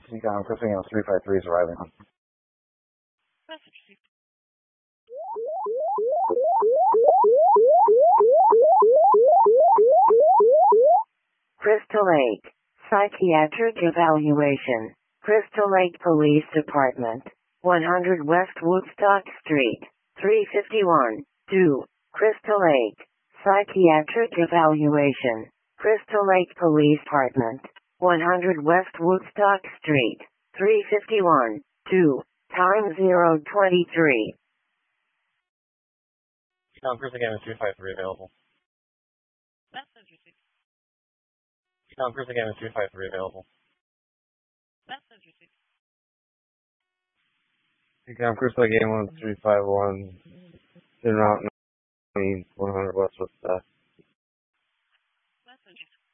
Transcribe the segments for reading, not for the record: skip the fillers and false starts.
Seacom, Crystal Games 353 is arriving. Message received. Crystal Lake Psychiatric Evaluation. Crystal Lake Police Department, 100 West Woodstock Street, 351, 2. Crystal Lake Psychiatric Evaluation. Crystal Lake Police Department, 100 West Woodstock Street, 351, 2. Time 023. Crystal Games 353 available. Message received. Crystal Games 353 available. Message received. Crystal Game 1351 in Route 100 West Woodstock. Message received.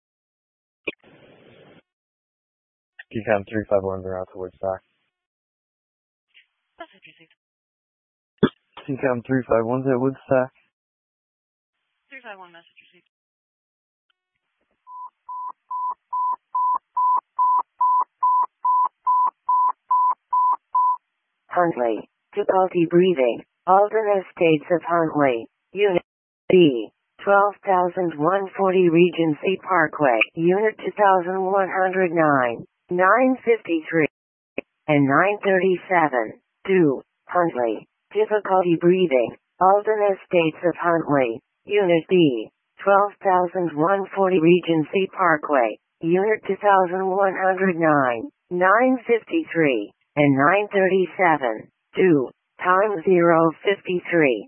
Seacom 351 in Route to Woodstock. Message received. Seacom 351 at Woodstock. 351 message received. Huntley. Difficulty breathing. Alternate states of Huntley. Unit B. 12,140 Regency Parkway. Unit 2,109. 953. And 937. 2. Huntley. Difficulty breathing. Alternate states of Huntley. Unit B. 12,140 Regency Parkway. Unit 2,109. 953. And 937. 2. Time 053.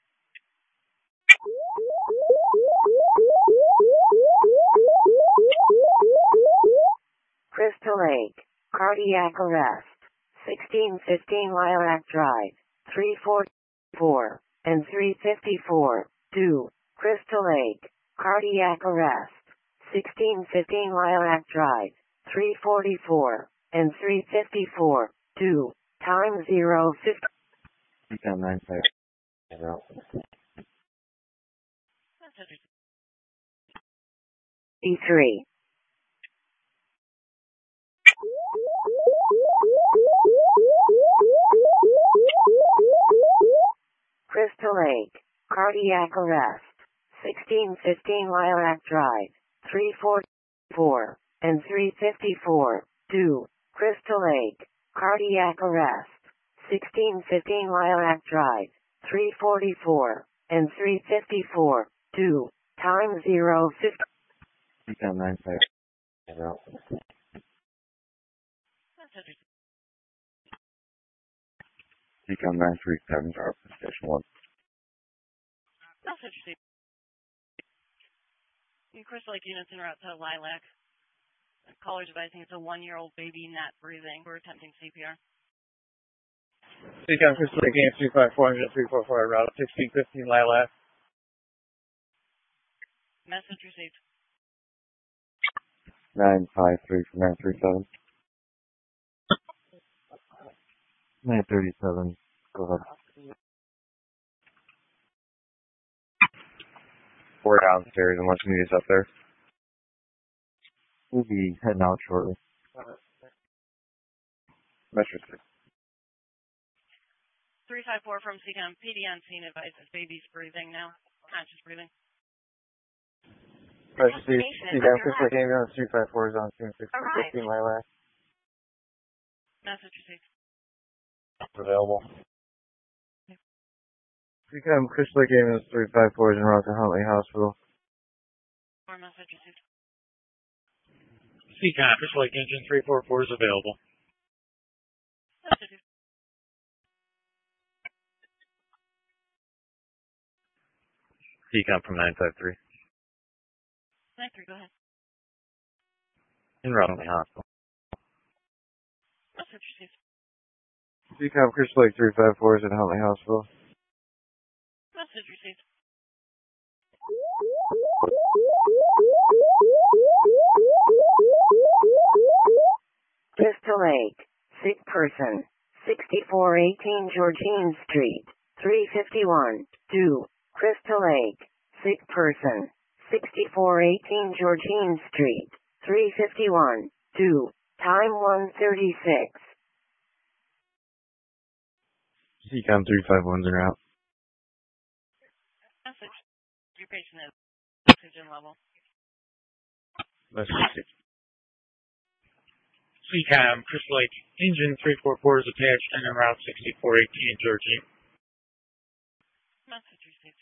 Crystal Lake. Cardiac arrest. 1615 Lilac Drive. 344. And 354. 2. Crystal Lake. Cardiac arrest. 1615 Lilac Drive. 344. And 354, 2. Time 050. Seacom 95. Message received. 3. Crystal Lake. Cardiac arrest. 1615 Lilac Drive. 344. And 354, 2. Crystal Lake. Cardiac arrest. 1615 Lilac Drive. 344. And 354. 2. Time 050. Seacom 95. Message received. Seacom 937 Station 1. Message received. Crystal Lake units en route to Lilac. Caller's advising it's a 1-year-old baby not breathing. We're attempting CPR. Seacom Crystal Lake Game 354 route 1615 Lilac. Message received. 953 from 937. 937. Go ahead. 4 downstairs and lunch meet is up there. We'll be heading out shortly. Message 354 from Seacom. PD on scene advises baby's breathing now. Conscious breathing. Seacom Crystal Lake Game 354 is on scene 1615 Lilac. Message received. Available. Seacom Crystal Lake Game 354 is en route to Huntley Hospital. More message received. Seacom Crystal Lake Engine 344 is available. Message received. Seacom from 953. 93, go ahead. En route to Huntley Hospital. Message received. Seacom Crystal Lake 354 is at Huntley Hospital. Message received. Crystal Lake. Sick person. 6418 Georgine Street. 351. 2. Crystal Lake. Sick person. 6418 Georgine Street. 351. 2. Time 1:36. CCOM 351's en route. Message. Your patient has oxygen level. Message received. CCOM, Crystal Lake, engine 344 is attached and en route 6418 Georgine. Message received.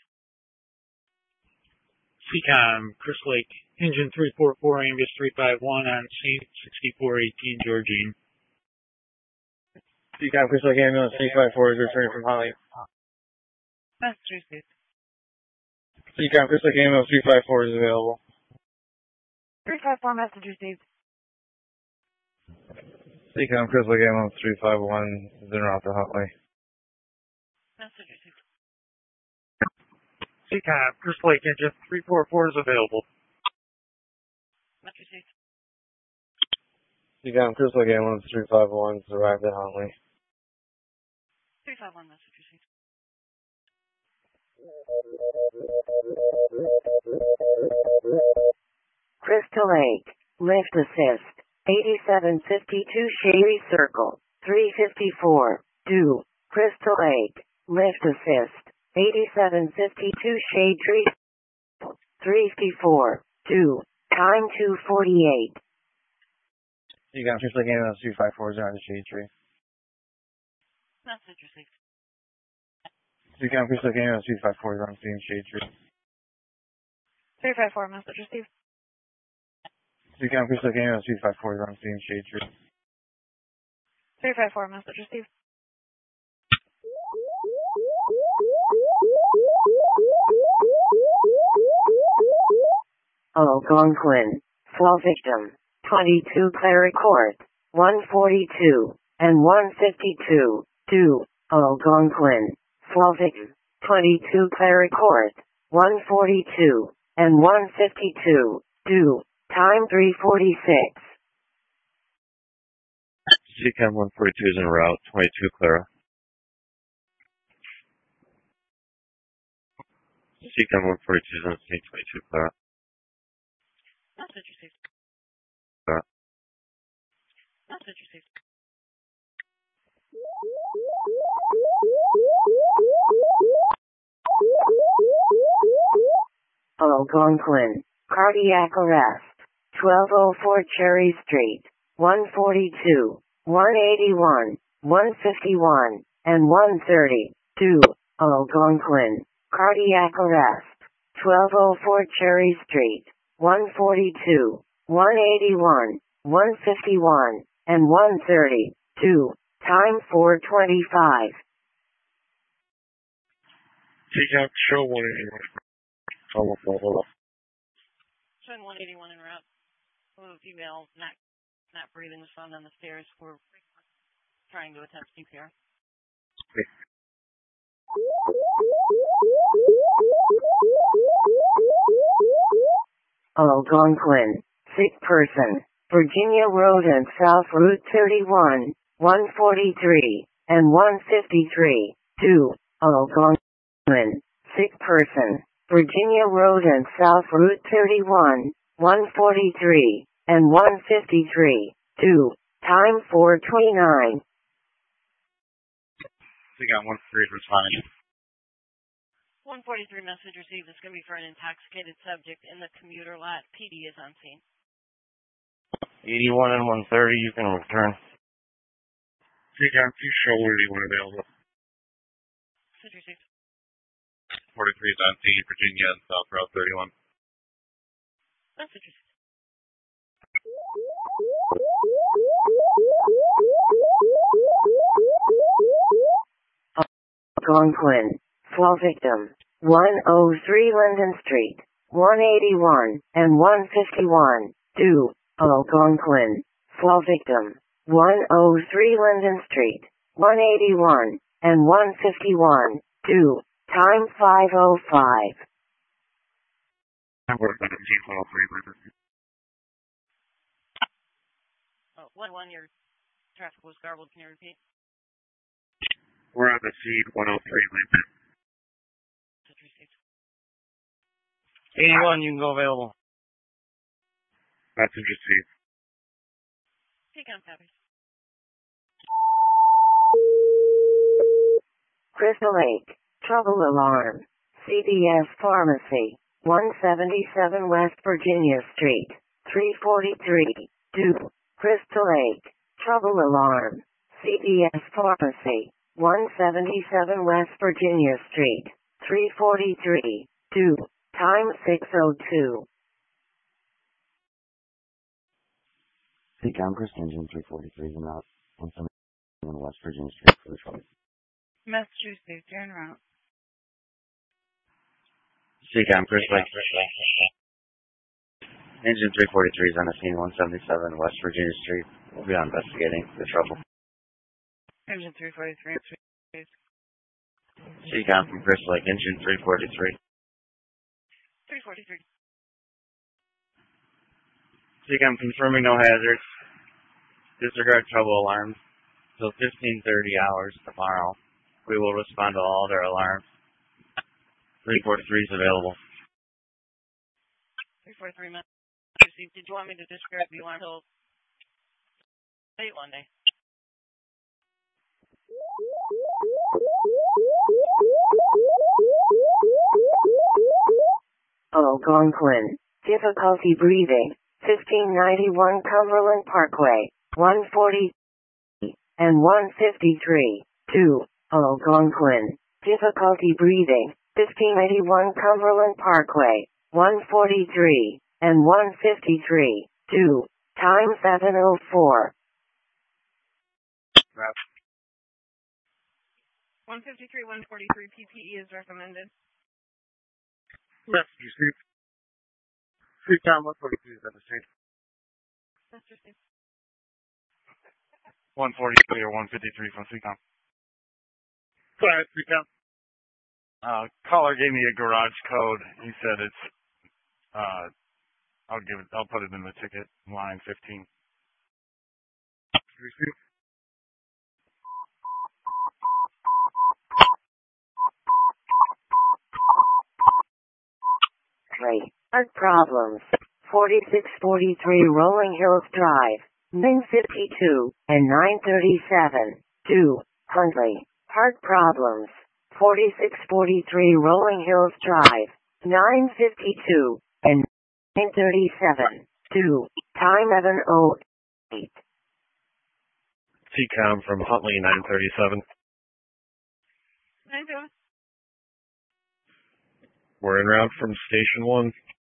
CCOM, Crystal Lake, engine 344, Angus 351 on scene 6418 Georgine. CCOM Crystal Lake Ambulance 354 is returning from Holly. Message received. CCOM Crystal Lake Ambulance 354 is available. 354 message received. CCOM Crystal Lake Ambulance 351 is en route to Huntley. Message received. CCOM, Crystal Lake, engine 344 is available. Message received. CCOM Crystal Lake Ambulance 351 has arrived at Huntley. 351 message received. Crystal Lake, lift assist, 8752 Sherry Circle, 354, do, Crystal Lake, lift assist, 8752 Shade Tree, 354, do, time 2:48. CCOM Crystal Lake Ambulance 354 is on the Shade Tree. Message received. CCOM Crystal Lake Ambulance 354 is on scene Shade Tree. 354 message received. CCOM Crystal Lake Ambulance 354 is on scene Shade Tree. 354 message received. Algonquin, fall victim, 22 Clara Court, 142, and 152, do, Algonquin, fall victim, 22 Clara Court, 142, and 152, do, time 3:46. CCOM 142 is en route, 22 Clara. CCOM 142 is on scene, 22 Clara. Message received. Clara. Message received. Algonquin, cardiac arrest, 1204 Cherry Street, 142, 181, 151, and 130, do, Algonquin, cardiac arrest, 1204 Cherry Street, 142, 181, 151, and 130, do, time 4:25. CCOM, show 181. Showing 181 en route. A female not breathing was found on the stairs. We're trying to attempt CPR. Algonquin, sick person, Virginia Road and South Route 31, 143, and 153, do, Algonquin, sick person, Virginia Road and South Route 31, 143, and 153, do, time 4:29. CCOM 143 is responding. 143 message received. It's going to be for an intoxicated subject in the commuter lot. PD is on scene. 81 and 130, you can return. CCOM, please show 181 available. Message received. 43 is on scene, Virginia and South Route 31. Message received. Algonquin, fall victim, 103 Linden Street, 181, and 151, do, Algonquin, fall victim, 103 Linden Street, 181, and 151, do, time 5:05. 1-1, your traffic was garbled. Can you repeat? We're on the scene, 103 Lincoln. Message received. 81, you can go available. Message received. CCOM copies. Crystal Lake, trouble alarm. CVS Pharmacy, 177 West Virginia Street, 343, 2. Crystal Lake, trouble alarm. CVS Pharmacy, 177 West Virginia Street, 343, 2. Time 6:02. CCOM Chris Engine 343 is out 177 West Virginia Street for the trouble. Massachusetts, you're en route. CCOM Chris Lake. Engine 343 is on the scene 177 West Virginia Street. We'll be investigating the trouble. Engine 343. CCOM from Chris Lake, engine 343. 343. CCOM confirming no hazards. Disregard trouble alarms. Till 15:30 hours tomorrow. We will respond to all their alarms. 343 is available. 343 minutes. Did you want me to disregard the alarm until late one day? Algonquin, difficulty breathing, 1591 Cumberland Parkway, 140 and 153, 2. Algonquin, difficulty breathing, 1581 Cumberland Parkway, 143 and 153, 2. Time 7:04. 153, 143 PPE is recommended. Massachusetts. CCOM 143 is at the street. Massachusetts. 143 or 153 from CCOM. Go ahead, CCOM. Caller gave me a garage code. He said it's, I'll put it in the ticket, line 15. Receive. Heart problems. 4643 Rolling Hills Drive, 952 and 937, 2. Huntley. Heart problems. 4643 Rolling Hills Drive, 952 and 937, 2. Time 7:08. CCOM from Huntley 937. 9-2. We're en route from Station 1.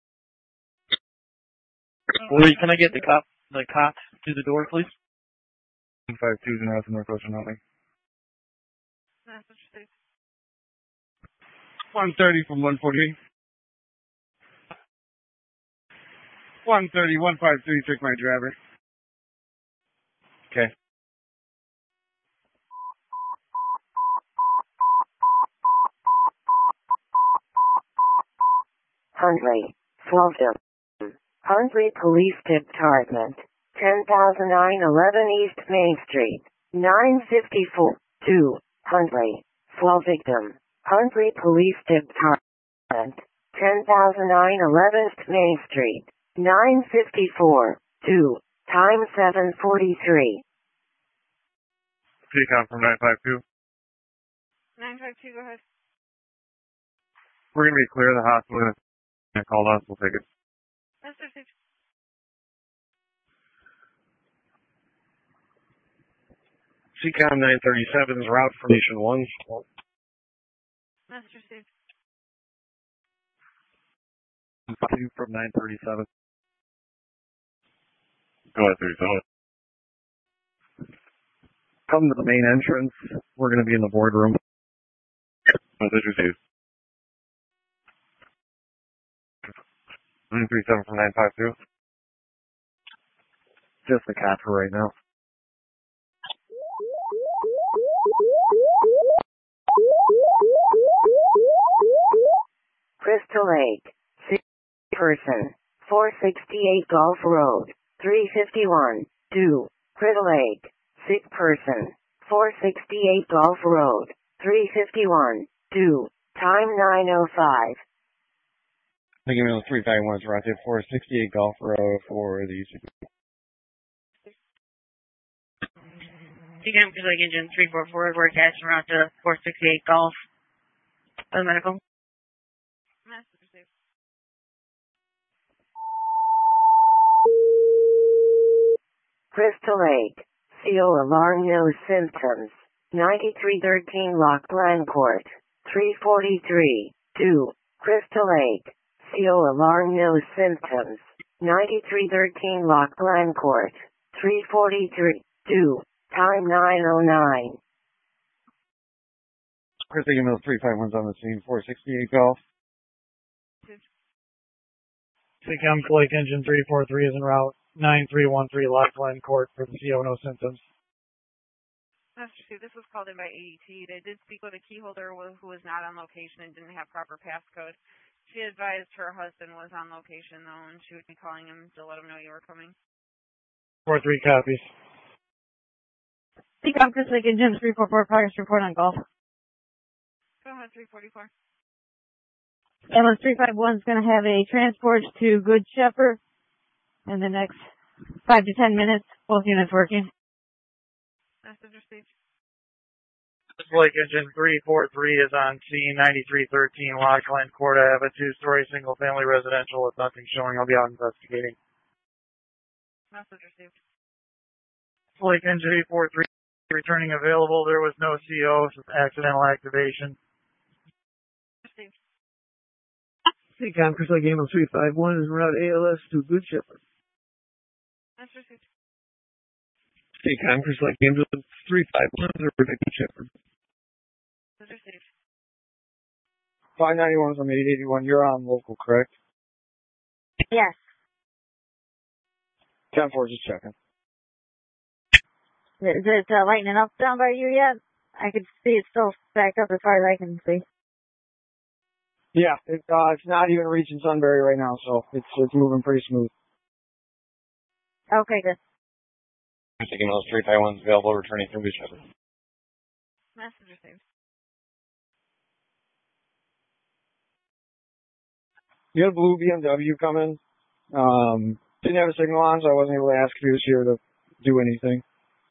Wait, can I get the cop to the door, please? 152 is in route to Northwestern Huntley. Massachusetts. 130 from 148. 130, 153, check my driver. Okay. Huntley, Fulton. Huntley Police Department, 10,911 East Main Street, 954, 2. Huntley, Fall Victim. Huntley Police Department, 10,911 East Main Street, 954, 2. Time 7:43. CCOM from 952. 952, go ahead. We're going to be clear of the hospital. They called us. We'll take it. Massachusetts. CCOM 937 is route from Station 1. Massachusetts. From 937. Go ahead, 37. Come to the main entrance. We're going to be in the boardroom. Message received. 937 from 952. Just the cat for right now. Crystal Lake, 6 person, 468 Gulf Road, 351, 2. Crystal Lake, 6 person, 468 Gulf Road, 351, 2. Time 9:05. Thank you, 351 is route 468 Golf Road for the UCP. TCAM Crystal Lake Engine 344, we're attached around to 468 Golf. For the medical. Message received. Crystal Lake. CO alarm no symptoms. 9313 Lock Blancourt. 343. 2. Crystal Lake. CO alarm no symptoms. 9313 Lock Blancourt. 343. 2. Time 9:09. Crystal Lake Mills 351's on the scene. 468 Golf. TCAM Crystal Lake Engine 343 is en route. 9313 Lock Glencourt for the CO, no symptoms. Master Chief, this was called in by AET. They did speak with a key holder who was not on location and didn't have proper passcode. She advised her husband was on location, though, and she would be calling him to let him know you were coming. 43 copies. TCAM Crystal Lake Engine 344, progress report on Golf. Go ahead, 344. Ambulance 351 is going to have a transport to Good Shepherd in the next 5 to 10 minutes. Both units working. Message received. Crystal Lake Engine 343 is on scene. 9313 Lock Glencourt. I have a 2-story single-family residential with nothing showing. I'll be out investigating. Message received. Crystal Lake Engine 343 returning available. There was no CO, so accidental activation. Received. TCAM Crystal Lake Ambulance 351 is en route ALS to Good Shepherd. Message received. TCAM Crystal Lake Ambulance 351 is en route to Good Shepherd. Message received. 591's on 881. You're on local, correct? Yes. 10-4, just checking. Is it lightening up down by you yet? I could see it's still backed up as far as I can see. Yeah, it's not even reaching Sunbury right now, so it's moving pretty smooth. Okay, good. Taking those 351's available, returning from Good Shepherd. Message received. You had a blue BMW coming. Didn't have a signal on, so I wasn't able to ask if he was here to do anything.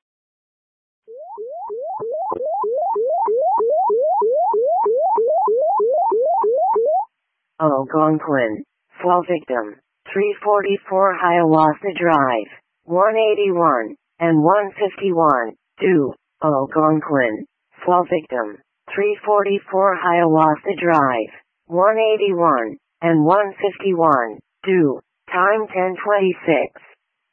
Algonquin. Fall victim. 344 Hiawatha Drive. 181 and 151. 2. Algonquin. Fall victim. 344 Hiawatha Drive. 181 and 151. 2. Time 10:26.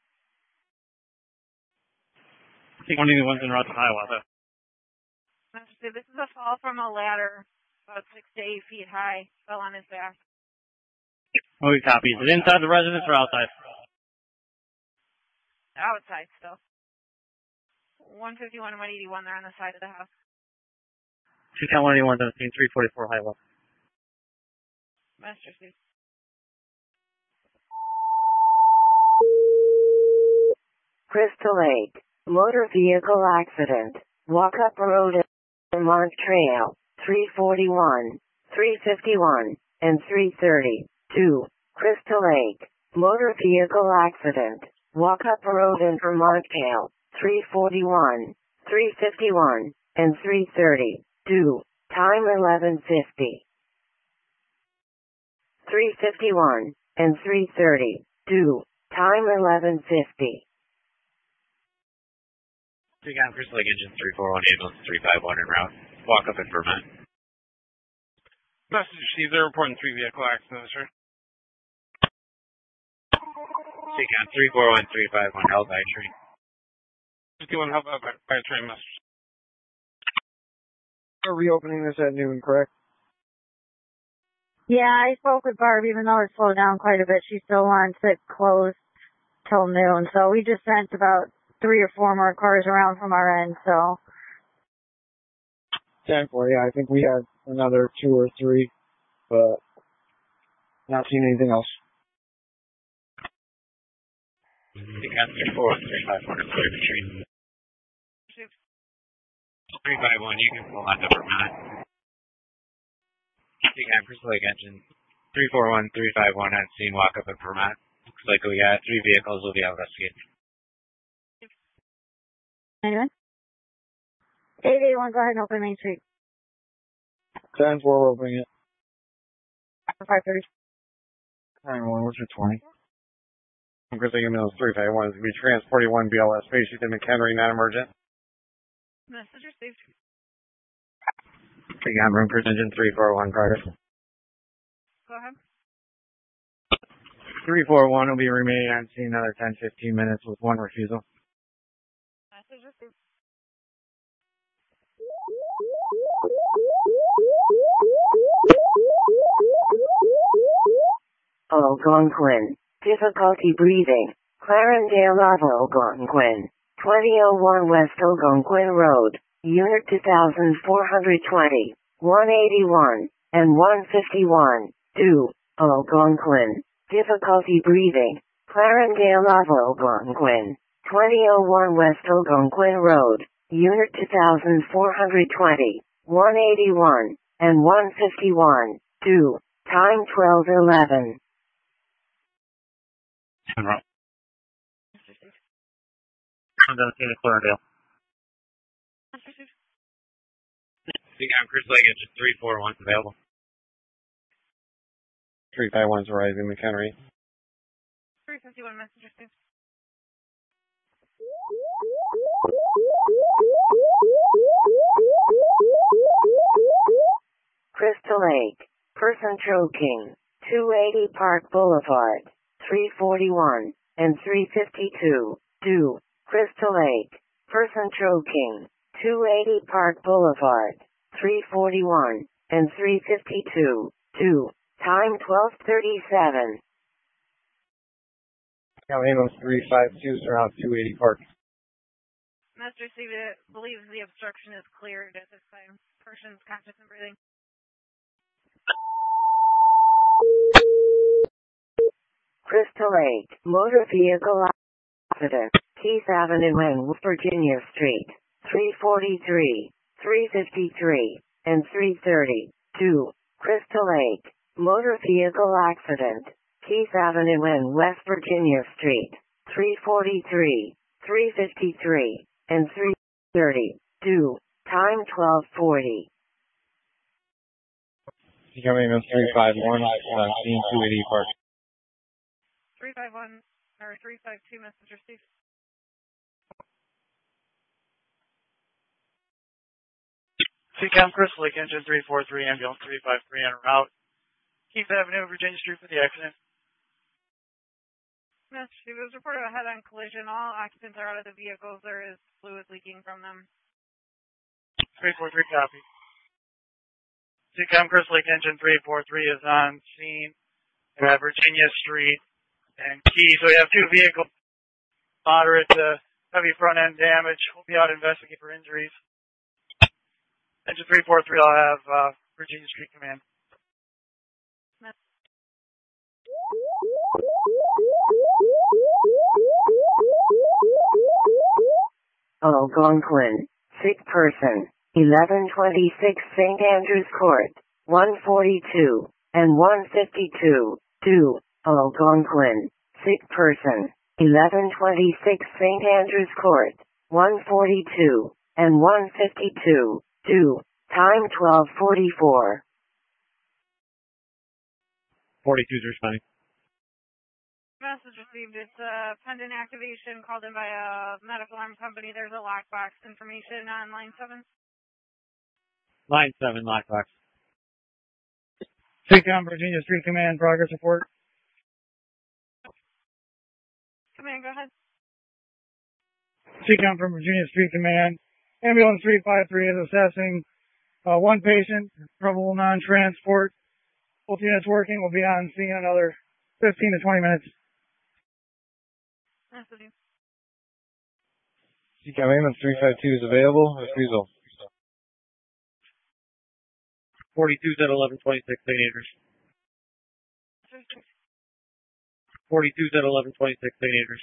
One of the ones en route to Hiawatha. Master Chief, this is a fall from a ladder about 6 to 8 feet high. Fell on his back. Oh, he copies. Is it inside the residence or outside? Outside still. 151 and 181, they're on the side of the house. TCAM 181 on scene 344 Hiawatha. Master Chief. Crystal Lake. Motor vehicle accident. Walk up road in Vermont Trail. 341, 351, and 330. 2. Crystal Lake. Motor vehicle accident. Walk up road in Vermont Trail. 341, 351, and 330. 2. Time 11:50. 351 and 330. 2. Time 11:50. TCAM Crystal Lake Engine 341 Ambulance 351 en route. Walk up in Vermont. Message received. They're reporting 3 vehicle accidents, sir. TCAM 341 351 held by train. 51 help out by a train, message. We're reopening this at noon, correct? Yeah, I spoke with Barb, even though it slowed down quite a bit. She still wants it closed till noon. So we just sent about 3 or 4 more cars around from our end, so. 10-4, yeah, I think we had another 2 or 3, but not seen anything else. TCAM 341 351 and clear the train. 351, you can pull on to Vermont. TCAM Crystal Lake Engine 341 351 on scene, walk up in Vermont. Looks like we got 3 vehicles will be investigated. Anyway? 881, go ahead and open Main Street. 10-4, we're opening it. 530. 9-1, what's your 20? I'm going to say ambulance 351 is going to be transporting 1 BLS patient to McHenry, non-emergent. Message received. Again, room for engine 341, progress. Go ahead. 341 will be remaining on scene another 10-15 minutes with 1 refusal. Message received. Algonquin. Difficulty breathing. Clarendale Ave Algonquin. 2001 West Algonquin Road. Unit 2420. 181 and 151. Due. Algonquin. Difficulty breathing. Clarendale Ave Algonquin. 2001 West Algonquin Road. Unit 2420. 181 and 151. Due. Time 12:11. I'm down to Clarendale. I'm Chris Lake, engine 341 available. 351 is arriving in McHenry. 351, message received. Crystal Lake. Person choking. 280 Park Boulevard. 341 and 352. Due. Crystal Lake. Person choking. 280 Park Boulevard. 341 and 352. Due. Time 12:37. Ambulance 352 surrounds 280 Park. Message received. It believes the obstruction is cleared at this time. Person's conscious and breathing. Crystal Lake. Motor vehicle accident. Keith Avenue and Virginia Street. 343, 353, and 330. 2. Crystal Lake. Motor vehicle accident. Keith Avenue and West Virginia Street. 343, 353, and 330. 2. Time 12:40. Ambulance 351 on scene 280 Park. 351 or 352, message received. CCOM Crystal Lake, engine 343, ambulance 353 en route. Keith Avenue, Virginia Street for the accident. Message received. It was reported a head-on collision. All occupants are out of the vehicles. There is fluid leaking from them. 343 copy. CCOM Crystal Lake, engine 343 is on scene at Virginia Street and Key. So we have 2 vehicles, moderate to heavy front-end damage. We'll be out investigating for injuries. Engine 343 will have Virginia Street Command. Algonquin. Sick person. 1126 St. Andrews Court. 142 and 152. 2. Algonquin. Sick person. 1126 St. Andrews Court. 142 and 152. 2. Time 12:44. 42's responding. Message received. It's pending activation called in by a medical arm company. There's a lockbox information on line 7. Line 7, lockbox. CCOM Virginia Street Command, progress report. Command, go ahead. CCOM from Virginia Street Command. Ambulance 353 is assessing 1 patient, probable non-transport. Both units working. Will be on scene in another 15 to 20 minutes. Message. CCOM ambulance 352 is available. Refusal. 42's at 1126 St. Andrews. 42's at 1126 St. Andrews.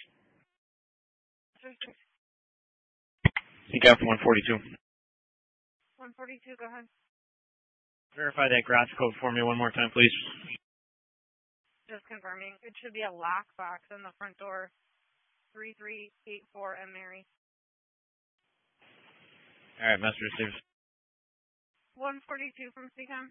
CCOM from 142. 142, go ahead. Verify that garage code for me one more time, please. Just confirming. It should be a lockbox on the front door. 3384 M. Mary. Alright, message received. 142 from CCOM.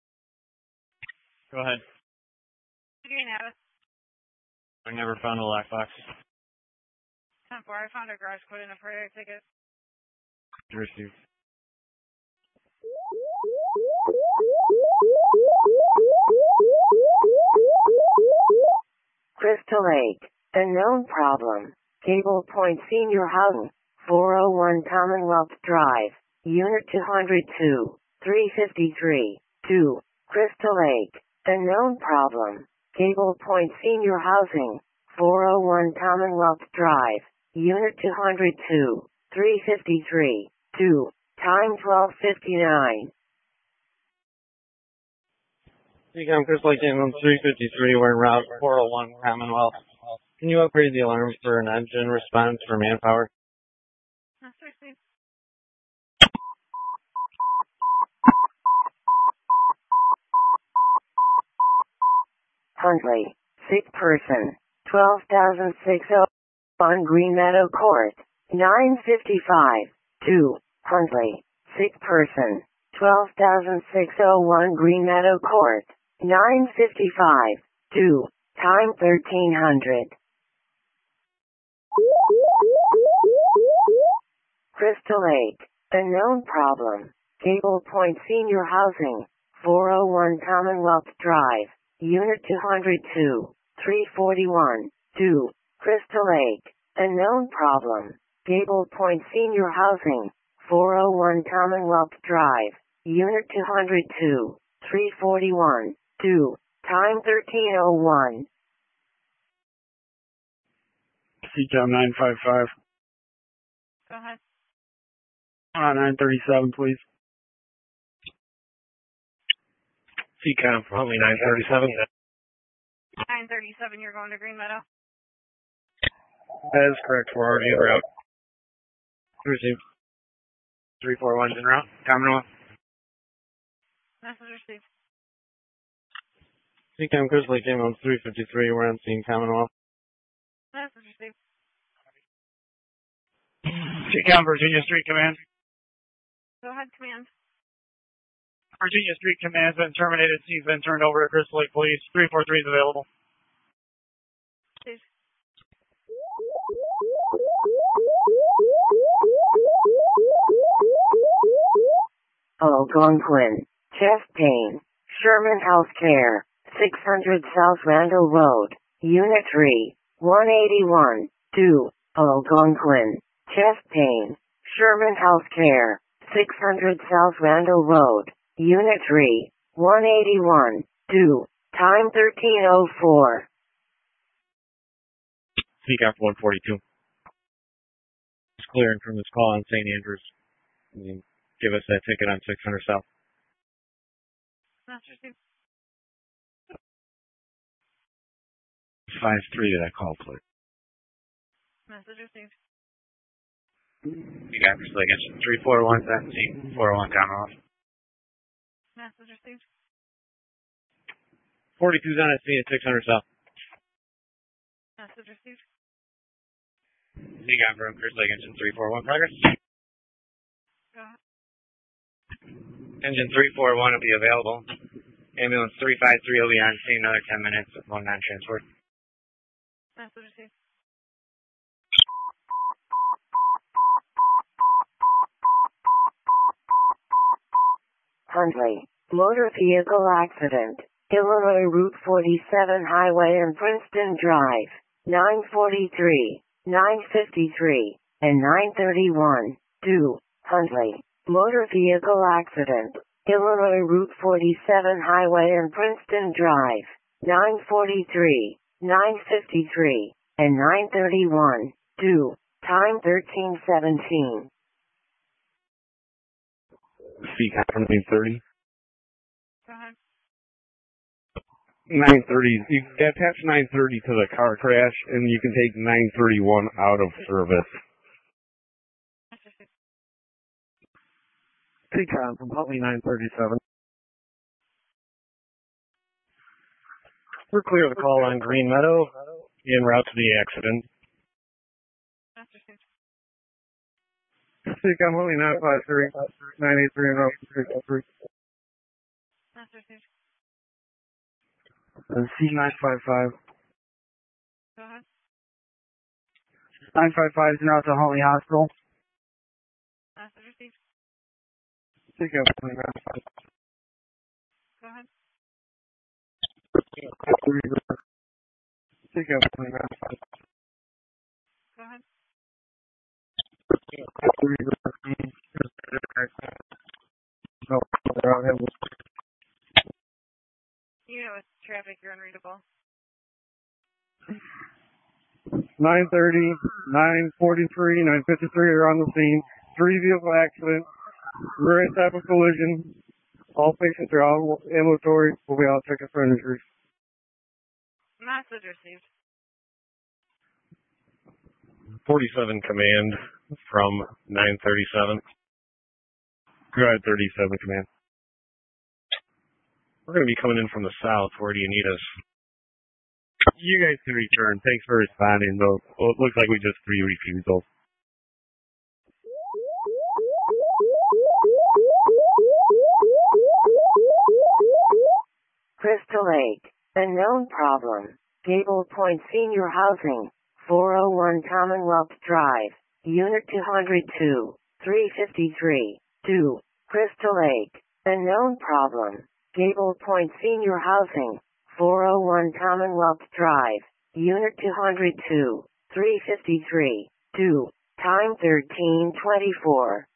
Go ahead. Green Abbott. I never found a lockbox. 10-4, I found a garage code in a prior ticket. Received. Crystal Lake, unknown problem. Cable Point Senior Housing, 401 Commonwealth Drive, Unit 202, 353, 2, Crystal Lake, unknown problem. Cable Point Senior Housing, 401 Commonwealth Drive, Unit 202, 353, 2, time 12:59. CCOM Crystal Lake Ambulance 353, we're en route 401 Commonwealth. Can you upgrade the alarms for an engine response for manpower? That's received. Huntley, sick person, 12,060 on Green Meadow Court, 955, 2, Huntley, sick person, 12,601 Green Meadow Court, 955, 2, time 1300. Crystal Lake, unknown problem. Cable Point Senior Housing, 401 Commonwealth Drive, Unit 202, 341, 2, Crystal Lake, unknown problem. Cable Point Senior Housing, 401 Commonwealth Drive, Unit 202, 341, 2, time 1301. CCOM 955. Go ahead. 937, please. CCOM from Huntley 937. 937, you're going to Green Meadow. That is correct. We're already en route. Received. 341's en route. Commonwealth. Message received. CCOM Crystal Lake Ambulance 353, we're on scene Commonwealth. Message received. CCOM Virginia Street Command. Go ahead, command. Virginia Street Command's been terminated. He's been turned over to Crystal Lake Police. 343 is available. Please. Algonquin, chest pain, Sherman Healthcare, 600 South Randall Road, Unit 3, 181, 2, Algonquin, chest pain, Sherman Healthcare, 600 South Randall Road, Unit 3, 181, 2, time 1304. CCOM 142. It's clearing from this call on St. Andrews. Give us that ticket on 600 South. Message received. 53 to that call, please. Message received. You got Crystal Lake Engine 341 17, 401 Commonwealth. Message received. 42's on its feet at 600 South. Message received. CCOM from Crystal Lake Engine 341 progress. Go ahead. Engine 341 will be available. Ambulance 353 will be on scene another 10 minutes with one non-transport. Message received. Huntley, motor vehicle accident, Illinois Route 47 Highway and Princeton Drive, 943, 953, and 931, 2, Huntley, motor vehicle accident, Illinois Route 47 Highway and Princeton Drive, 943, 953, and 931, 2, time 1317. CCOM from 930. Go ahead. 930. You attach 930 to the car crash, and you can take 931 out of service. Message received. CCOM from Huntley 937. We're clear of the call on Green Meadow, en route to the accident. Message received. CCOM Willie 953, 983 and route 343. That's received. C955. Go ahead. 955 is now at the Holly Hospital. That's received. CCOM Willie 955. Go ahead. CCOM Willie 955. Go ahead. No, they're out here. You know it's traffic, you're unreadable. 930, 943, 953 are on the scene. 3 vehicle accident. Rear type of collision. All patients are out ambulatory. We'll be out checking for injuries. Message received. 47 command from 937. Good 37 command. We're going to be coming in from the south. Where do you need us? You guys can return. Thanks for responding, though. Well, it looks like we just 3 refusals. Crystal Lake, unknown problem. Gable Point Senior Housing, 401 Commonwealth Drive, Unit 202, 353, 2, Crystal Lake, unknown problem. Gable Point Senior Housing, 401 Commonwealth Drive, Unit 202, 353, 2, time 13:24.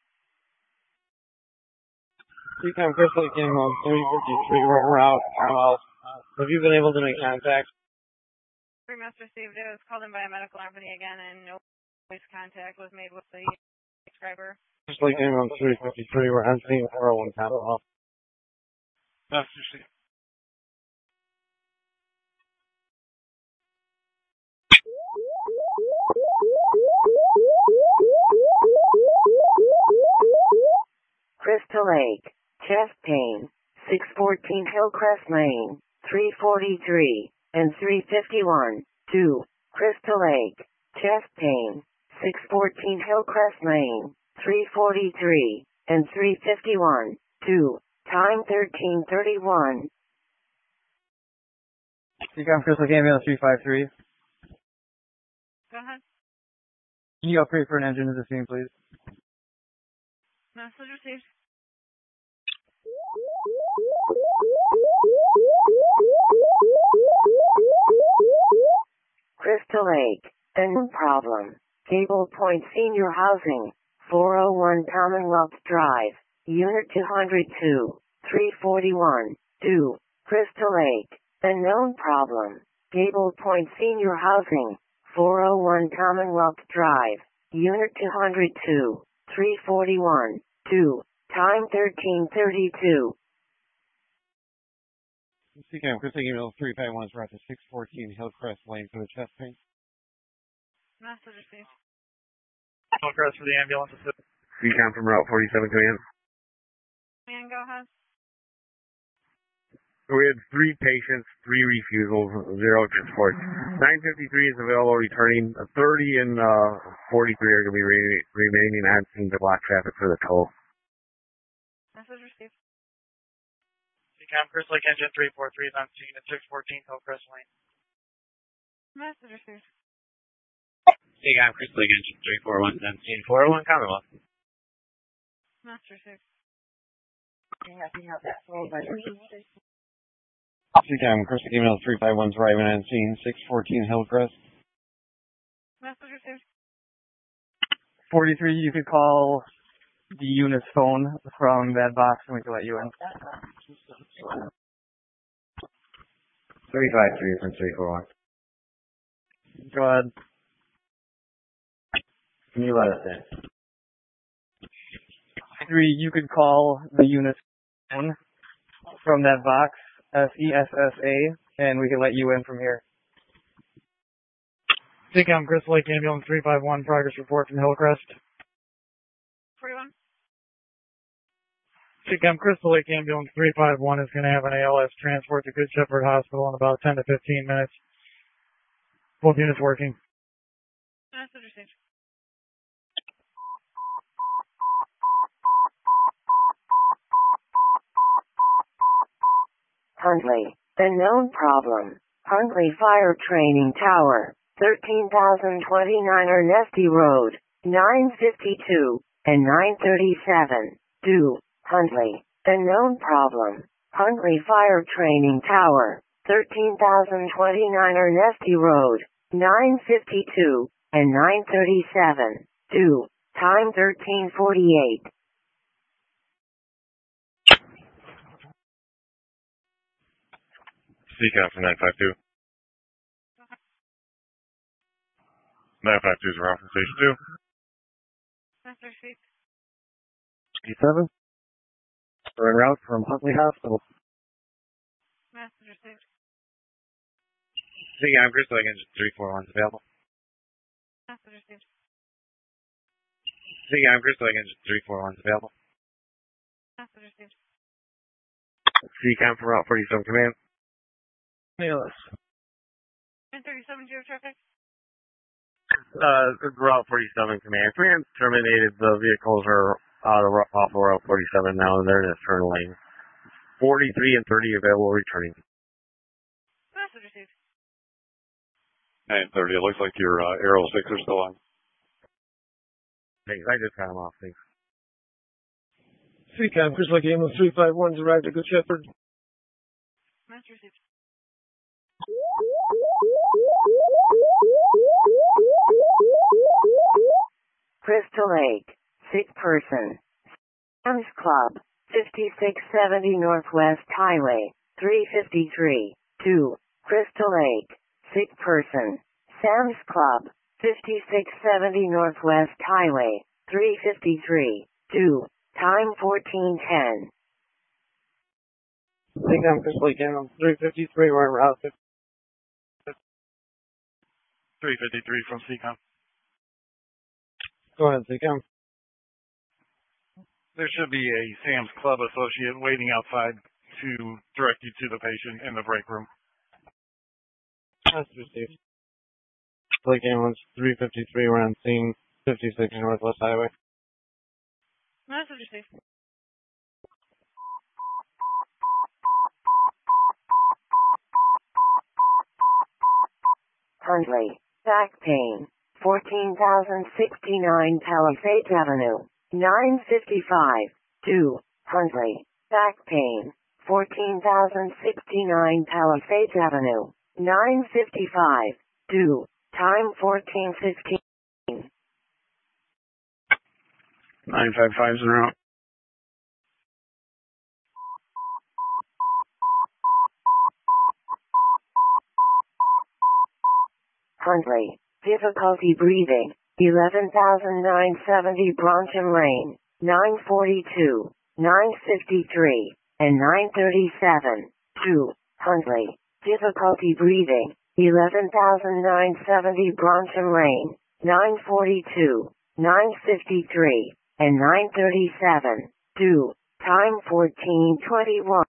CCOM Crystal Lake Ambulance 353, we're out. Have you been able to make contact? Remaster received. It was called in by a medical company again, and no voice contact was made with the subscriber. Crystal Lake Ambulance 353, we're on scene 401 Commonwealth. Message received. Crystal Lake, chest pain, 614 Hillcrest Lane, 343 and 351, 2, Crystal Lake, chest pain, 614 Hillcrest Lane, 343 and 351, 2, time 13:31. CCOM Crystal Lake Ambulance 353. Go ahead. Can you upgrade for an engine to the scene, please? Message received. Crystal Lake, unknown problem. Gable Point Senior Housing, 401 Commonwealth Drive, Unit 202, 341, 2, Crystal Lake, unknown problem. Gable Point Senior Housing, 401 Commonwealth Drive, Unit 202, 341, 2, time 13:32. CCOM Crystal Lake Ambulance 351 is route to 614 Hillcrest Lane for the chest pain. Message received. Hillcrest for the ambulance. CCOM from Route 47 command. Man, go ahead. So we had 3 patients, 3 refusals, 0 transport. 953 is available returning. 30 and 43 are going to be remaining on scene to block traffic for the toll. Message received. CCOM Crystal Lake Engine 343 is on scene at 614 Hillcrest Lane. Message received. CCOM Crystal Lake Engine 341 is on scene 401 Commonwealth. Message received. CCOM Crystal Lake Ambulance 351 is arriving on scene 614 Hillcrest. Message received. 43, you could call the unit's phone from that box and we can let you in. 353 from 341. Go ahead. Can you let us in? 3, you could call the unit's phone from that box, SESSA, and we can let you in from here. CCOM Crystal Lake Ambulance 351, progress report from Hillcrest. 41. CCOM Crystal Lake Ambulance 351 is going to have an ALS transport to Good Shepherd Hospital in about 10 to 15 minutes. Both units working. Message received. Huntley. Unknown problem. Huntley Fire Training Tower, 13,029 Ernesti Road, 952 and 937. Do. Huntley. Unknown problem. Huntley Fire Training Tower, 13,029 Ernesti Road, 952 and 937. Do. Time 13:48. CCAP for 952. 952 is around from station 2. Master Chief. 57. We're en route from Huntley Hospital. Master Chief. CCAP Crystal Lake Engine 341 is available. Master Chief. CCAP Crystal Lake Engine 341 is available. Master Chief. CCAM for Route 47 Command. ALS. 1037 geotraffic. Route 47 Command. Command terminated. The vehicles are off of Route 47 now, and they're in a turn lane. 43 and 30 available returning. Master Chief. 930. It looks like your Aero 6 are still on. Thanks. I just got them off. Thanks. CCAM, Crystal Lake Ambulance 351's arrived at Good Shepherd. Master Chief. Crystal Lake, sick person. Sam's Club, 5670 Northwest Highway, 353, 2. Crystal Lake, sick person. Sam's Club, 5670 Northwest Highway, 353, 2. Time 14:10. CCAM, Crystal Lake Ambulance 353, we're en route. 353 from CCAM. Go ahead, CCAM. There should be a Sam's Club associate waiting outside to direct you to the patient in the break room. That's received. Crystal Lake Ambulance 353, we're on scene 56 Northwest Highway. Master Chief. Huntley, back pain. 14,069 Palisades Avenue, 955, 2. Huntley, back pain. 14,069 Palisades Avenue, 955, 2. Time 14:15. 955's en route. Huntley, difficulty breathing. 11,970 Broncham Lane, 942, 953, and 937. 2. Huntley, difficulty breathing. 11,970 Broncham Lane, 942, 953, and 937. 2. Time 14:21.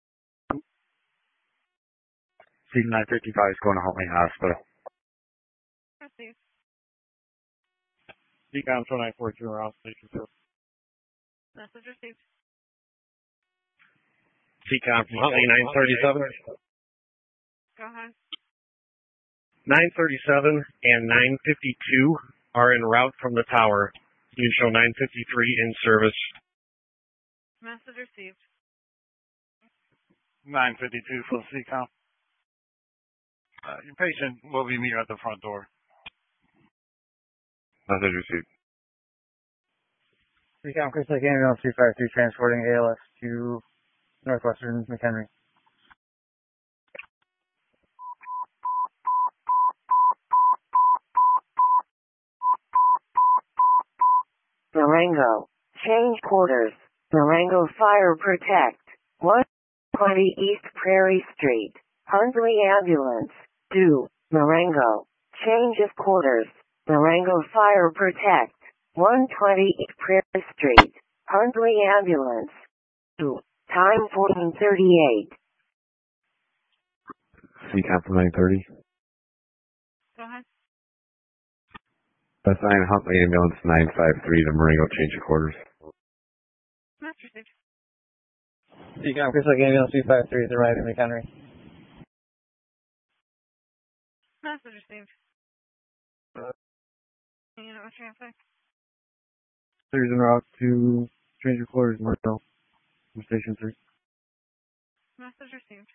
Scene 955 is going to Huntley Hospital. Received. CCAM 2942 around station 2. Message received. CCAM from Huntley 937. Go ahead. 937 and 952 are en route from the tower. You show 953 in service. Message received. 952 from CCAM. Your patient will be meeting at the front door. Message received. CCAM Crystal Lake Ambulance 352 transporting ALS to Northwestern McHenry. Marengo, change quarters. Marengo Fire Protect, 120 East Prairie Street. Huntley Ambulance, due. Marengo, change of quarters. Marengo Fire Protect, 120 East Prairie Street. Huntley Ambulance, due. Time 14:38. CCAP from 930. Go ahead. Assign Huntley Ambulance 953 to Marengo, change of quarters. Message received. CCAM Crystal Lake Ambulance 253 is arriving at McHenry. Message received. You know, traffic. There's en route to change your quarters, Marcel, from Station 3. Message received.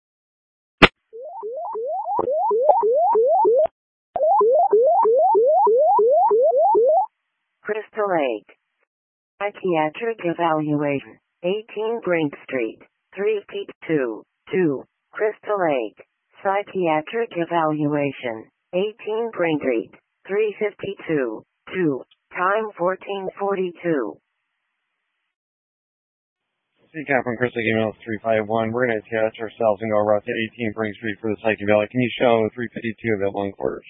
Crystal Lake. Psychiatric evaluation. 18 Brink Street. 352. 2. Crystal Lake. Psychiatric evaluation. 18 Brink Street. 352. 2. Time 14:42. CCAP from Crystal email 351. We're going to attach ourselves and go route to 18 Brink Street for the Psych Eval. Can you show 352 available in quarters?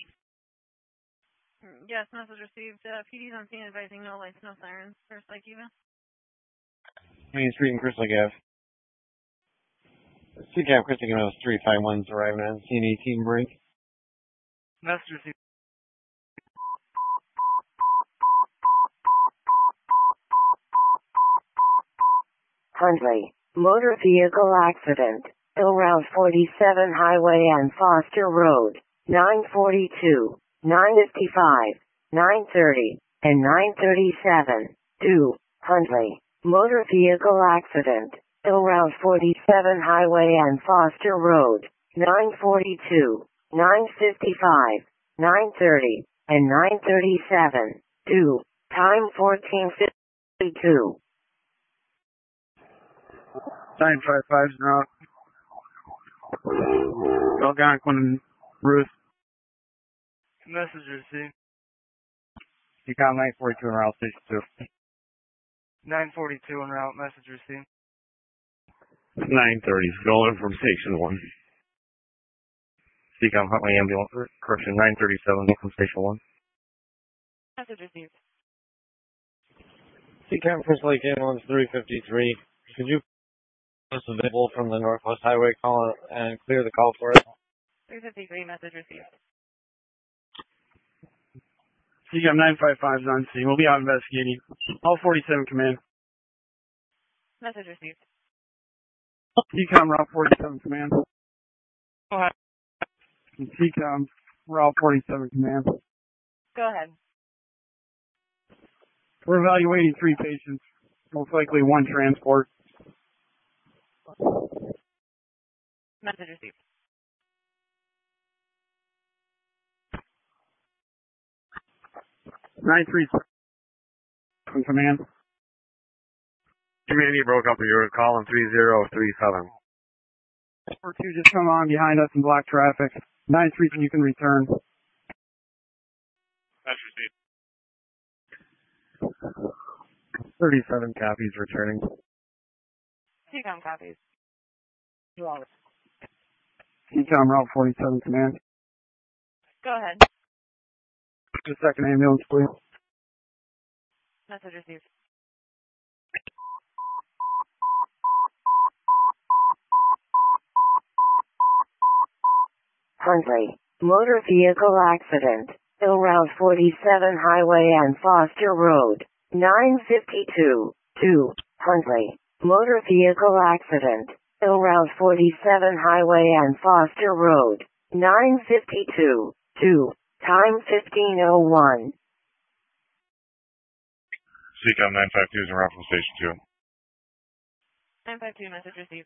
Yes, message received. PD's on scene advising no lights, no sirens for Psych Eval. Main Street and Crystal Ave. CCAP Crystal email 351 is arriving on scene 18 Brink. Message received. Hundley. Motor vehicle accident. Ill Route 47 Highway and Foster Road. 942, 955, 930, and 937. 2. Hundley. Motor vehicle accident. Ill Route 47 Highway and Foster Road. 942, 955, 930, and 937. 2. Time 14:52. 955's en route. Algonquin, Ruth. Message received. Decom 942 en route, Station 2. 942 en route. Message received. 930's going from Station 1. Decom Huntley Ambulance, correction, 937 from Station 1. Message received. CCAP Crystal Lake Ambulance 353. Could you post available from the Northwest Highway call and clear the call for us? 353, message received. CCAP 955's on scene. We'll be out investigating. All 47 command. Message received. CCOM Route 47 command. Go ahead. CCOM Route 47 command. Go ahead. We're evaluating 3 patients, most likely 1 transport. Message received. Nine three from command. Command, you broke up your call on 3037. 4-2 just come on behind us in block traffic. 9-3, you can return. That's received. 37 copies returning. TCOM copies. 2 hours. TCOM Route 47 command. Go ahead. The second ambulance, please. Message received. Hundley. Motor vehicle accident. Ill Route 47 Highway and Foster Road. 952. 2. Hundley. Motor vehicle accident. Ill Route 47 Highway and Foster Road. 952. 2. Time 15:01. CCOM 952 is en route from Station 2. 952, message received.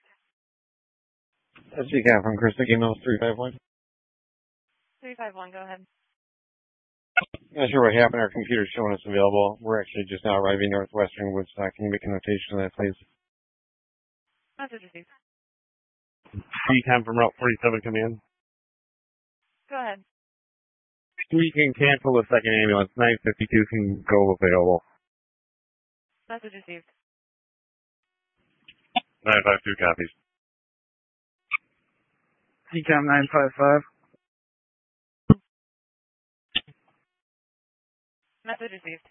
CCAP from Crystal email 351. 351, go ahead. Not sure what happened. Our computer's showing us available. We're actually just now arriving northwestern Woodstock. Can you make a notation of that, please? Message received. CCOM from Route 47 command. Go ahead. We can cancel the second ambulance. 952 can go available. Message received. 952 copies. TCOM 955. Message received.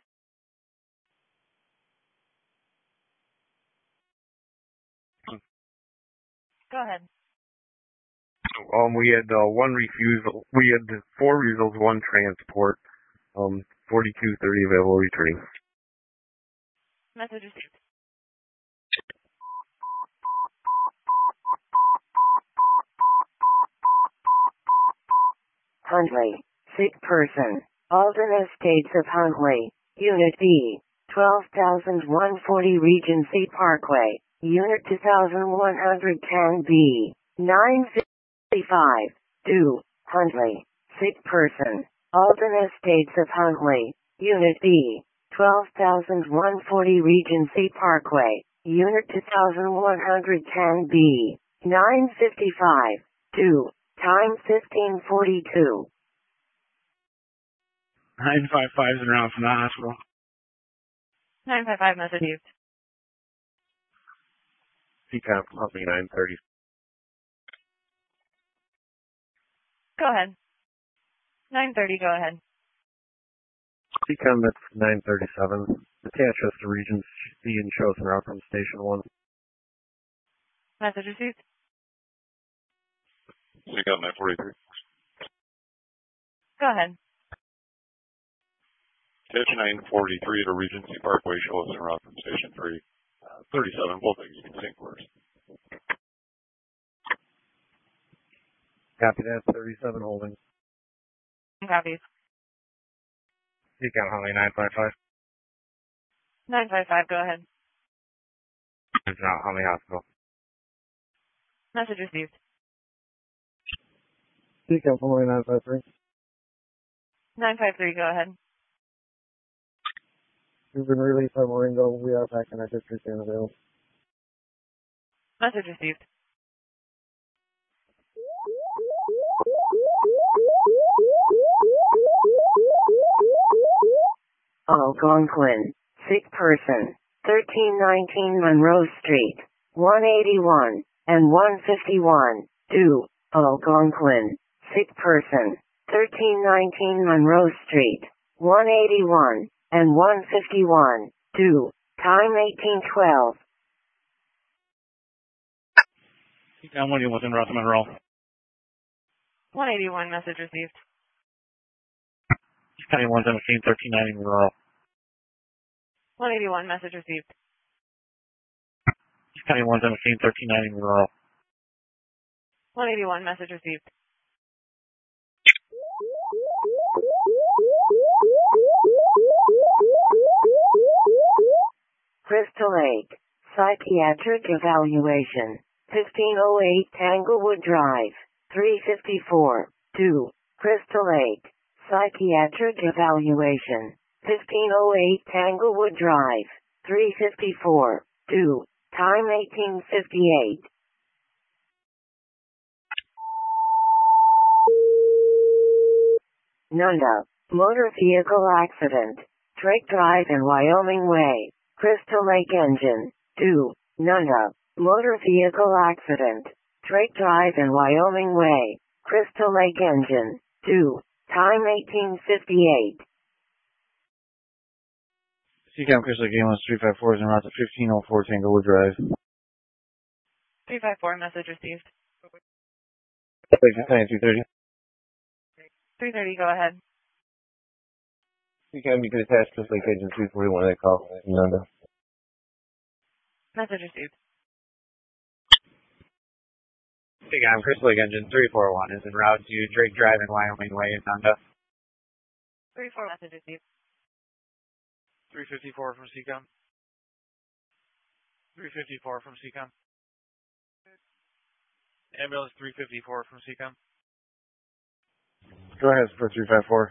Go ahead. We had 1 refusal. We had 4 refusals, 1 transport. 4230 available returning. Message received. Huntley. Sick person. Alden Estates of Huntley. Unit B. 12,140 Regency Parkway. Unit 2110B. 955. 2. Huntley. Sick person. Alden Estates of Huntley. Unit B. 12,140 Regency Parkway. Unit 2110B. 955. 2. Time 1542. 955 is en route from the hospital. 955 message received. CCOM from Huntley 930. Go ahead. 930, go ahead. CCOM, that's 937. Attach us to Regency and show us en route from Station 1. Message received. CCOM 943. Go ahead. Attach 943 to Regency Parkway, show us en route from Station 3. 37, both things you can sync first. Copy that, 37 holding. Copies. CCOM Huntley 955. 955, go ahead. It's not Huntley Hospital. Message received. CCOM Huntley 953. 953, go ahead. We've been released by Marengo. We are back in our district and available. Message received. Algonquin. Sick person. 1319 Monroe Street. 181 and 151. 2. Algonquin. Sick person. 1319 Monroe Street. 181 and 151. 2. Time 1812. CCOM 181 was en route to Monroe. 181, message received. County 117, 1390 Monroe. 181, message received. County 117, 1390 Monroe. 181, message received. Crystal Lake. Psychiatric evaluation. 1508 Tanglewood Drive. 354. 2. Crystal Lake. Psychiatric evaluation. 1508 Tanglewood Drive. 354. 2. Time 1858. Nunda. Motor vehicle accident. Drake Drive and Wyoming Way. Crystal Lake engine. 2. Nunda. Motor vehicle accident. Drake Drive and Wyoming Way. Crystal Lake engine. 2. Time 1858. CCOM Crystal Lake Ambulance 354 is en route to 1504 Tanglewood Drive. 354, message received. 230. 330, go ahead. CCOM, you can attach Crystal Lake Agent 341 that call. Nunda. Message received. CCOM Crystal Lake Engine 341 is en route to Drake Drive and Wyoming Way in Nunda. 34, message received. 354 from CCOM. 354 from CCOM. Ambulance 354 from CCOM. Go ahead for 354.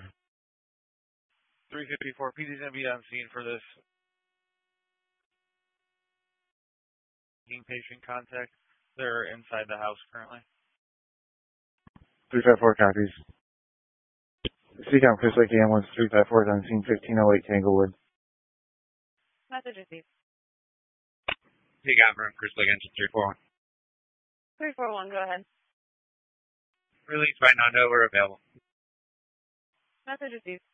354. PD's going to be on scene for this. Patient contact. They're inside the house currently. 354 copies. CCOM Crystal Lake Ambulance 354 is on scene 1508 Tanglewood. Message received. CCOM from Crystal Lake Engine 341. 341, go ahead. Released by Nunda, we're available. Message received.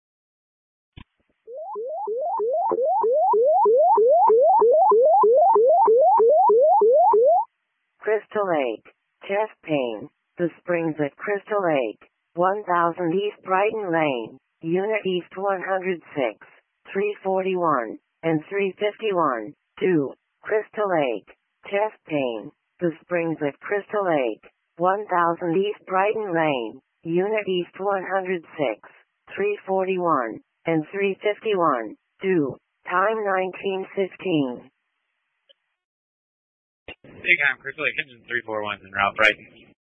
Crystal Lake. Chest pain. The Springs at Crystal Lake. 1000 East Brighton Lane. Unit East 106. 341 and 351. 2. Crystal Lake. Chest pain. The Springs at Crystal Lake. 1000 East Brighton Lane. Unit East 106, 341, and 351, due, time 1915. Seacom, Crystal Lake Engine 341 en route, Brighton.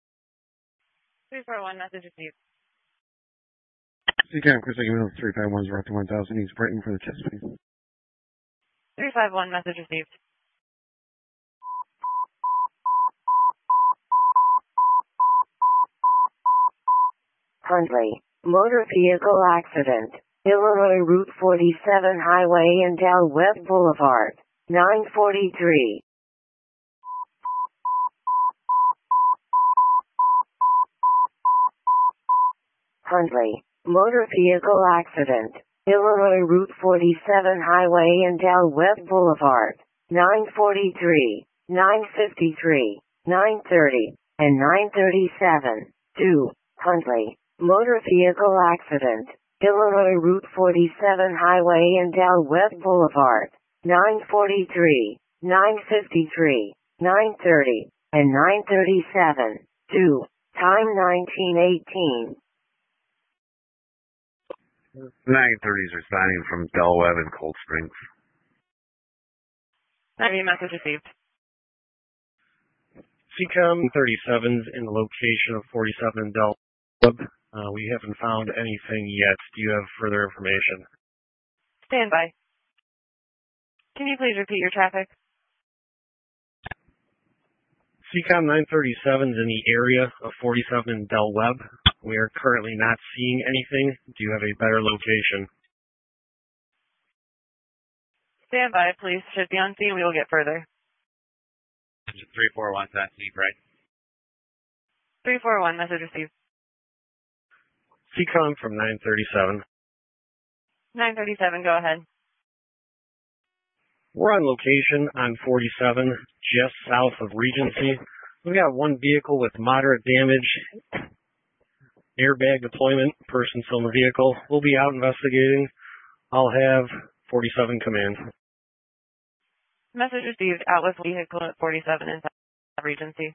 341, message received. Seacom, Crystal Lake Engine 351 is route to 1000 East Brighton for the Chesapeake. 351, message received. Huntley, motor vehicle accident, Illinois Route 47 Highway and Del Webb Boulevard, 943. Huntley, motor vehicle accident, Illinois Route 47 Highway and Del Webb Boulevard, 943, 953, 930, and 937, due, Huntley. Motor vehicle accident, Illinois Route 47 Highway and Del Webb Boulevard, 943, 953, 930, and 937, due, time 1918. 930s responding from Del Webb and Cold Springs. 90, message received. Seacom 37's in the location of 47 and Del Webb. We haven't found anything yet. Do you have further information? Stand by. Can you please repeat your traffic? Seacom 937's in the area of 47 and Del Webb. We are currently not seeing anything. Do you have a better location? Stand by, please. Should be on scene. We will get further. Engine 341 on scene, Brighton. 341, message received. Seacom from 937. 937, go ahead. We're on location on 47, just south of Regency. We've got one vehicle with moderate damage, airbag deployment, person still in the vehicle. We'll be out investigating. I'll have 47 come in. Message received. Out with vehicle at 47 in Regency.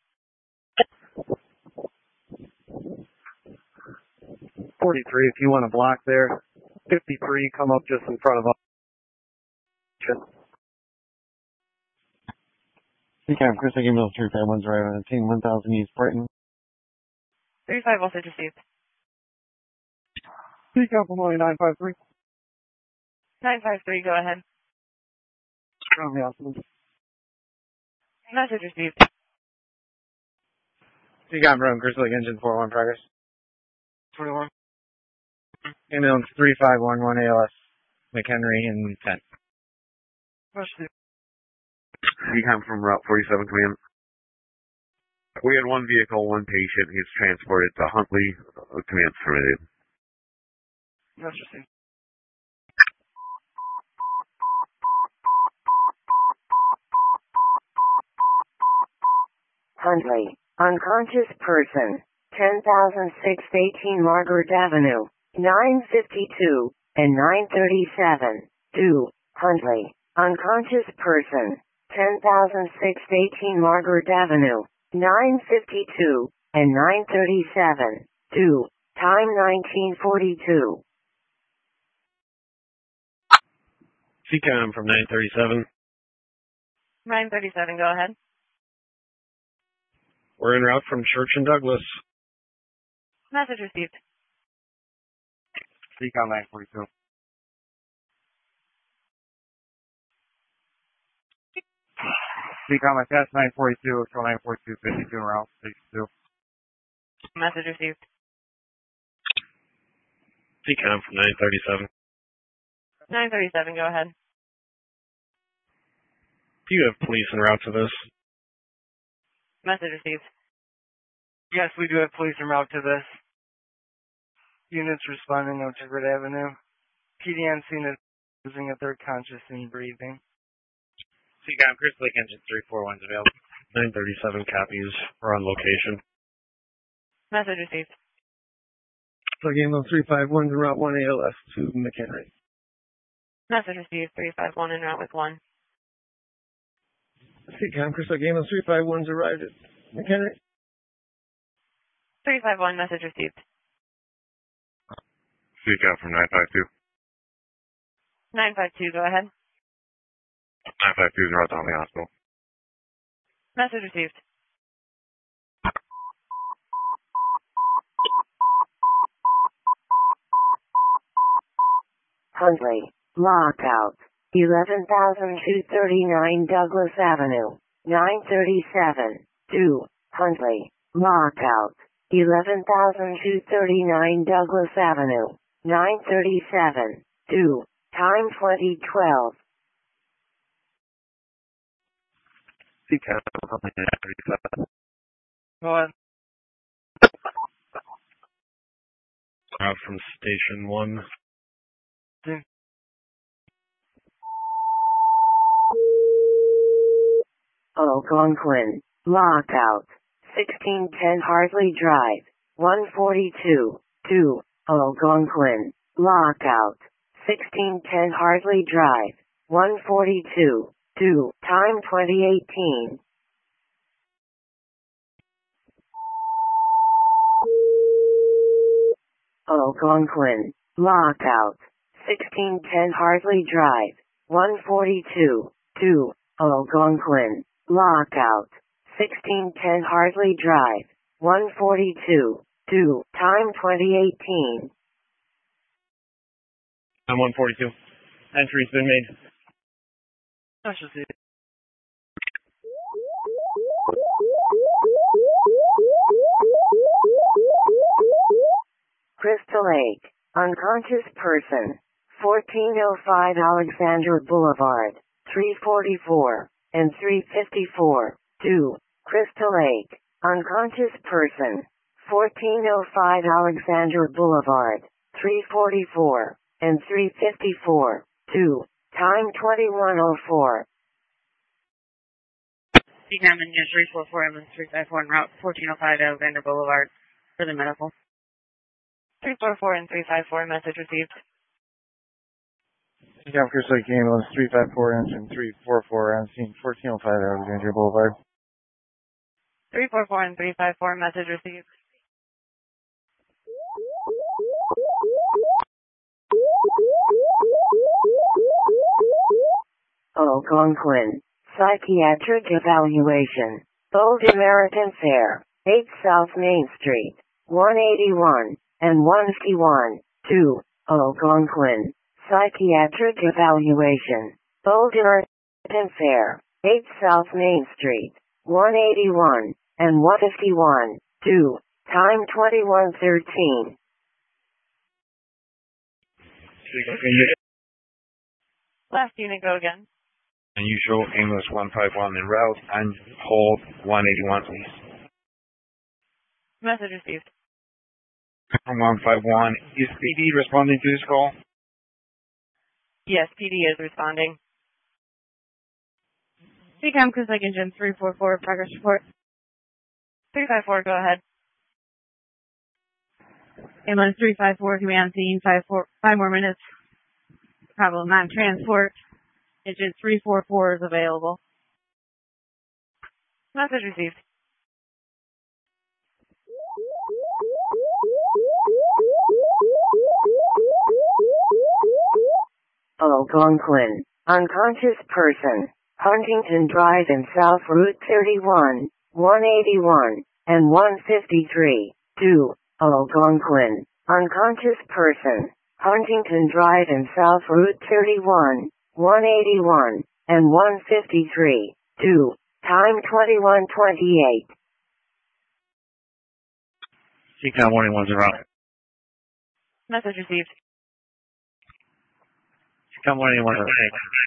43, if you want to block there. 53, come up just in front of us. Seacom, Chris, give me those 351's right on 1000 East Brighton. 35, message received. Seacom from 953. 953, go ahead. From the hospital. Message received. Seacom from Chris Lake Engine 41 progress. 21. Ambulance 3511 ALS, McHenry and 10. Seacom from Route 47 command. We had one vehicle, one patient. He's transported to Huntley. Command's permitted. That's received. Huntley, unconscious person, 10,618 Margaret Avenue, 952, and 937, due, Huntley, unconscious person, 10,618 Margaret Avenue, 952, and 937, due, time 1942. Seacom from 937. 937, go ahead. We're en route from Church and Douglas. Message received. Seacom 942. Seacom, I passed 942, so 942, 52 en route, 62. Message received. Seacom from 937. 937, go ahead. Do you have police en route to this? Message received. Yes, we do have police en route to this. Units responding on Margaret Avenue. PDN scene is losing a third conscious and breathing. Seacom, Chris Lake Engine 341's available. 937 copies. We're on location. Message received. Plug in those 351s en route 1 ALS to McHenry. Message received. 351 en route with 1. Seacom, Chris, those 351s arrived at McHenry. 351, message received. CCAP from 952. 952, go ahead. 952 is right down the hospital. Message received. Huntley, lockout, 11,239 Douglas Avenue, 937, 2, Huntley, lockout, 11,239 Douglas Avenue, 937, 2, time 2012. CCAP, Go ahead. Out from Station 1. Algonquin, lockout, 1610 Hartley Drive, 142, 2, Algonquin, lockout, 1610 Hartley Drive, 142, 2, time 2018. Algonquin, lockout, 1610 Hartley Drive, 142, 2, Algonquin, lockout, 1610 Hartley Drive, 142, 2, time 2018. I'm 142. Entry's been made. Message received. Crystal Lake, unconscious person, 1405 Alexandra Boulevard, 344 and 354, 2, Crystal Lake, unconscious person, 1405 Alexandra Boulevard, 344 and 354, 2, time 2104. CCAM engine 344, ambulance 354 en route 1405 Alexander Boulevard for the medical. 344 and 354, message received. CCAP Crystal Lake Ambulance 354 engine 344 on scene 1405 Alexandria Boulevard. 344 and 354, message received. Algonquin, psychiatric evaluation, Old American Fair, 8 South Main Street, 181 and 151, 2, Algonquin, psychiatric evaluation, Old American Fair, 8 South Main Street, 181 and 151, 2, time 2113. Last unit, go again. Unusual ambulance 151 en route and hold 181, please. Message received. 151, is PD responding to this call? Yes, PD is responding. CCAM Crystal Lake engine 344, progress report. 354, go ahead. Ambulance 354 can be on scene, 5 more minutes. Problem non-transport. Engine 344 is available. Message received. Algonquin, unconscious person, Huntington Drive and South Route 31, 181 and 153, 2, Algonquin, unconscious person, Huntington Drive and South Route 31, 181 and 153, 2, time 2128. CCAM 181's en route. Message received. CCAM 181's en route.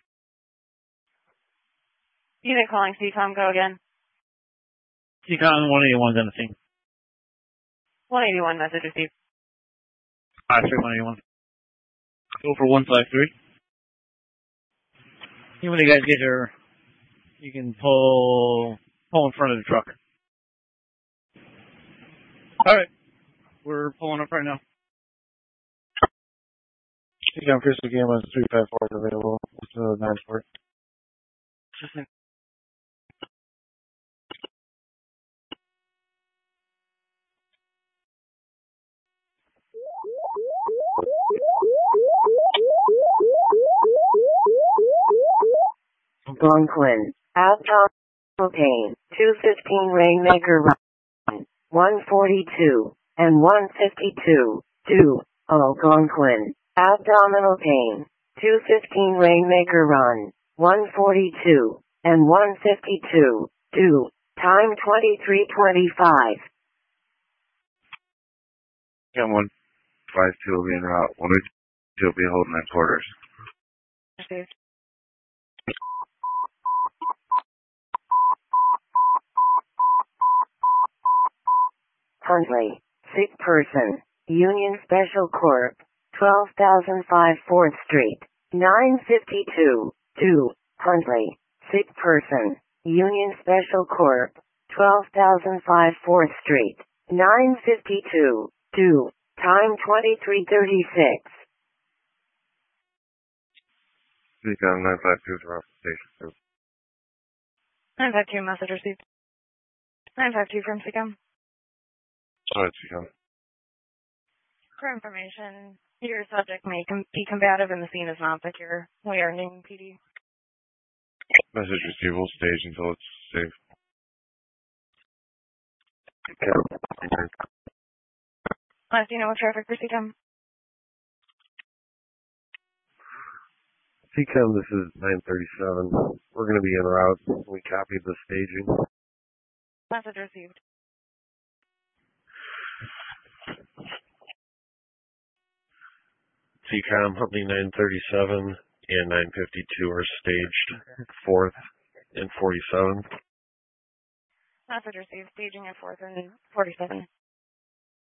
Unit calling CCOM, go again. CCAM 181's on the scene. 181, message received. 181. Go for 153. When you guys get here, you can pull in front of the truck. Alright. We're pulling up right now. CCAP Crystal Lake Ambulance 354 is available. It's a 9-port. Algonquin, abdominal pain, 215 Rainmaker Run, 142, and 152, 2, Algonquin, abdominal pain, 215 Rainmaker Run, 142, and 152, 2, time 23:25. Yeah, 152 will be en route. 182 will be holding at quarters. Received. Huntley, sick person, Union Special Corp, 12,005 4th Street, 952, 2, Huntley, sick person, Union Special Corp, 12,005 4th Street, 952, 2, time 23:36. Seacom 952 is around station 2. 952, message received. 952 from Seacom. Go ahead, Seacom. For information, your subject may be combative and the scene is not secure. We are naming PD. Message received. We'll stage until it's safe. Last, you know what traffic for Seacom? Seacom, this is 937. We're going to be en route. We copied the staging. Message received. Seacom, Huntley 937 and 952 are staged 4th and 47. Message received. Staging at 4th and 47.